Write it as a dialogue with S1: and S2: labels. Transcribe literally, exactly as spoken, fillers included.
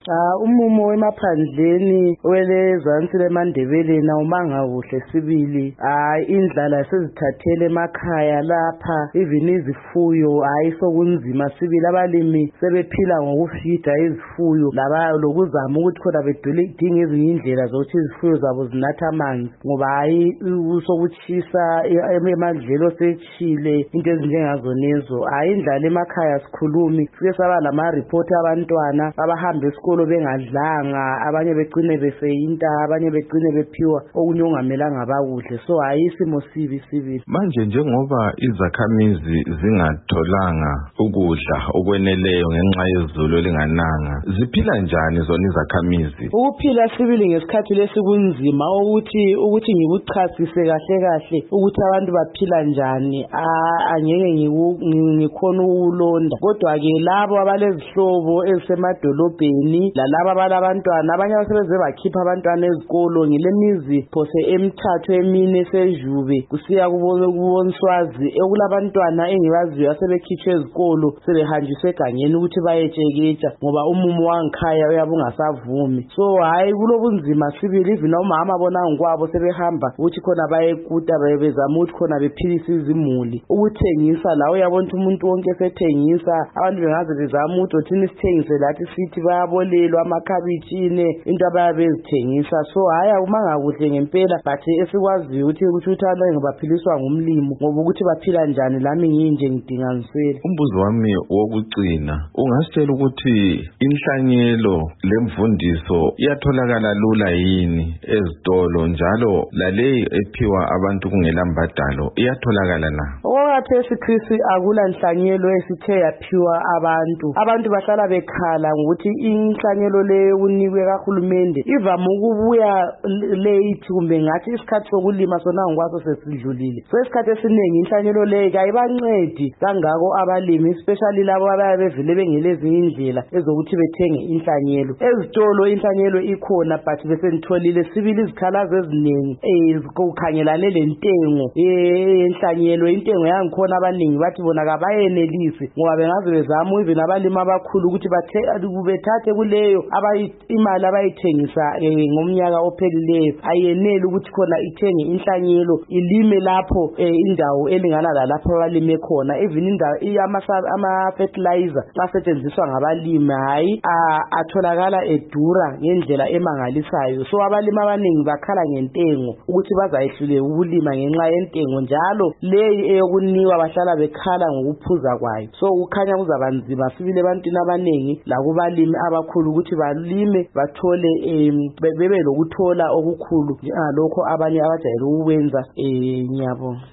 S1: Ah, umumo wemaphandleni welezansi leMandebeleni awumanga kuhle sibili. Hayi indlala sezithathele emakhaya lapha, even izifuyo hayi sokunzima sibili. Abalimi sebephila ngokufida izifuyo laba lokuzama ukuthi khona bedinga ezinye indlela zokuthi izifuyo zabo zinatha amanzi, ngoba hayi sokuchisa emandlelo sechile into ezinjengazo nezo. Hayi indlala emakhaya sikhulumi, sike saba lama report abantwana abahamba esikolo bengadlanga, abanye begcine befeyinta, abanye begcine bephiwa okunye ongamelanga bakudle. So hayi isimo sibi sibili
S2: manje. Njengoba izakhamizi zingatholanga ukudla okweneleyo ngenxa yezulu elingananga, ziphila njani zona izakhamizi?
S1: Ukuphila sibili ngesikhathi lesikunzima ukuthi ukuthi ngikuchasise kahle kahle ukuthi abantu baphila njani, angeke ngikhona ukulonda. Kodwa ke labo abalezihlobo ezisemadolobheni lalabo abalabantwana, abanye abasebeze bakhipha abantwana ezikolo, ngilemizi phose emithathu emine sejube kusiya kuboNswazi ekulabantwana engibaziyo asebekhitshwe ezikolo sebehanjiswe egangeni ukuthi bayetsheketsha ngoba umumo wangikhaya uyabungasavumi. So hayi kulobunzima sibili, even omama bona ngikwabo sebehamba ukuthi khona bayekuta bezama ukuthi khona bephilisa izimuli. Ukuthengisa la uyabona umuntu wonke sethengisa, abantu bengaze bezama ukuthi thina sithengise lathi sithi bayabolelwa amakhabitshini into abayabezithengisa. So hayi akumanga kuhle ngempela, but esikwaziyo ukuthi ukuthi uthanda ngibaphiliswa ngumlimo ngoba ukuthi baphila njani lami nginje ngidinga ngiswele.
S2: Umbuzo wami wokugcina, ungasitshela ukuthi inhlanyelo lemfundiso iyatholakala lula yini ezitolo, njalo lale ephiwa abantu kungela mbadalo iyatholakala na?
S1: Owaphesi Kristi akula inhlanyelo esithe yaphiwa abantu. Abantu bahlala bekhala ngokuthi inhlanyelo le unikwe kahulumende ivama ukubuya late, kumbe ngathi isikhathi sokulima sona ngikwaso sesidlulile. So isikhathi esiningi inhlanyelo le kayibancedi kangako abalimi, especially labo abayabe bevele bengelezi indlela ezokuthi bethenge inhlanyelo. Ezitolo inhlanyelo ikhona but bese nitholile sibili izikhalazo eziningi ezikukhangelane lentengo yenhlanyelo. Intengo yangikhona abaningi bathi bona kabayenelisi ngoba bengaze bezama even abalimi abakhulu ukuthi bethathe kuleyo imali abayithengisa ngomnyaka ophelileyo ayeneli ukuthi khona ithenge inhlanyelo ilime lapho indawo elingana lalapho abalime khona. Even indawo ama fertilizer asetshenziswa ngabalimi hayi atholakala edura ngendlela emangalisayo. So abalimi abaningi bakhala ngentengo ukuthi bazayihlule ukulima ngenxa yentengo, njalo leyi eyokuniwa bahlala bekhala ngokuphuza kwayo. So ukukhanya kuzabanzima sibile ebantwini abaningi lakubalimi abakhulu ukuthi balime bathole bebe lokuthola okukhulu njengalokho abanye abajayele ukwenza. Ngiyabonga.